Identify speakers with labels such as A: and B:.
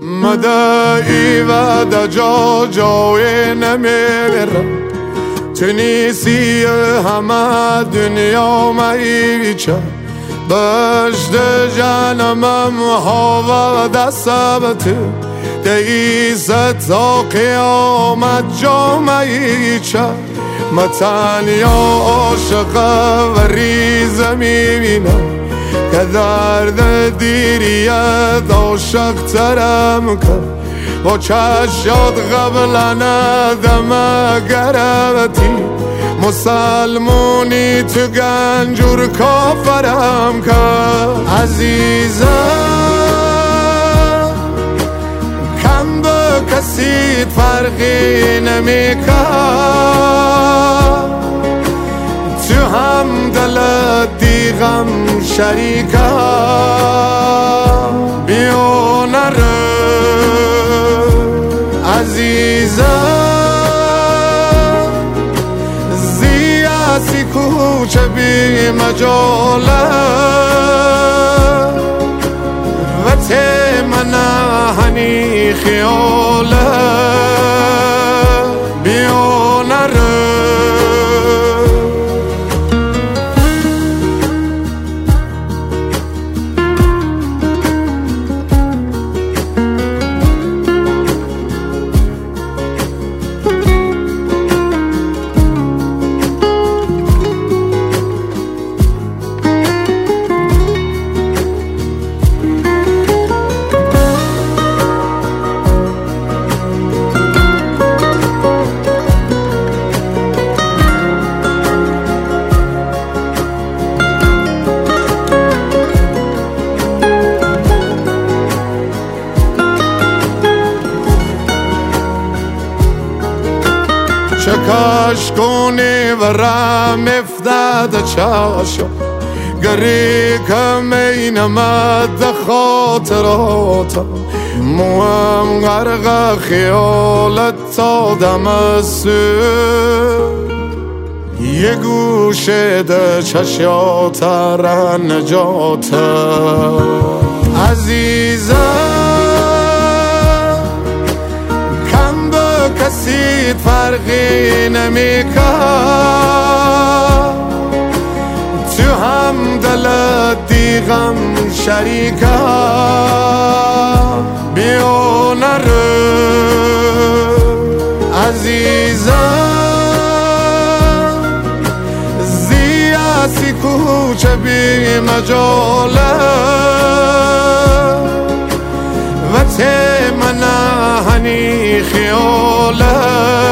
A: مدعی و دجا جای نمیرم تو نیستی همه دنیا میچه بشت جنمم هوا دستم تو دیست تا قیامت جا میچه متنیا عاشقه و ریزه میبینم که درد دیریت عاشق ترم کرد با چشات قبلا ندم گرفتی مسلمونی تو گنجور کافرم کرد عزیزم کم به کسی فرقی نمیکرد تو هم دلت دیغم شریکم بیا نره عزیزم زیاسی کوچه بی مجاله و تمنا هنی خیاله بیا نره چکاش کنی و رم افتاد چاشو گری کمی نمد خاطرات موام غرق خیالت تا دمسته یه گوشه ده چشیات را نجات عزیزم کسی فرقی نمیکرد تو هم دلت دیغم شریکم بیا نره عزیزم زیاسی کوچه بی مجاله و تمنا هنی خیاله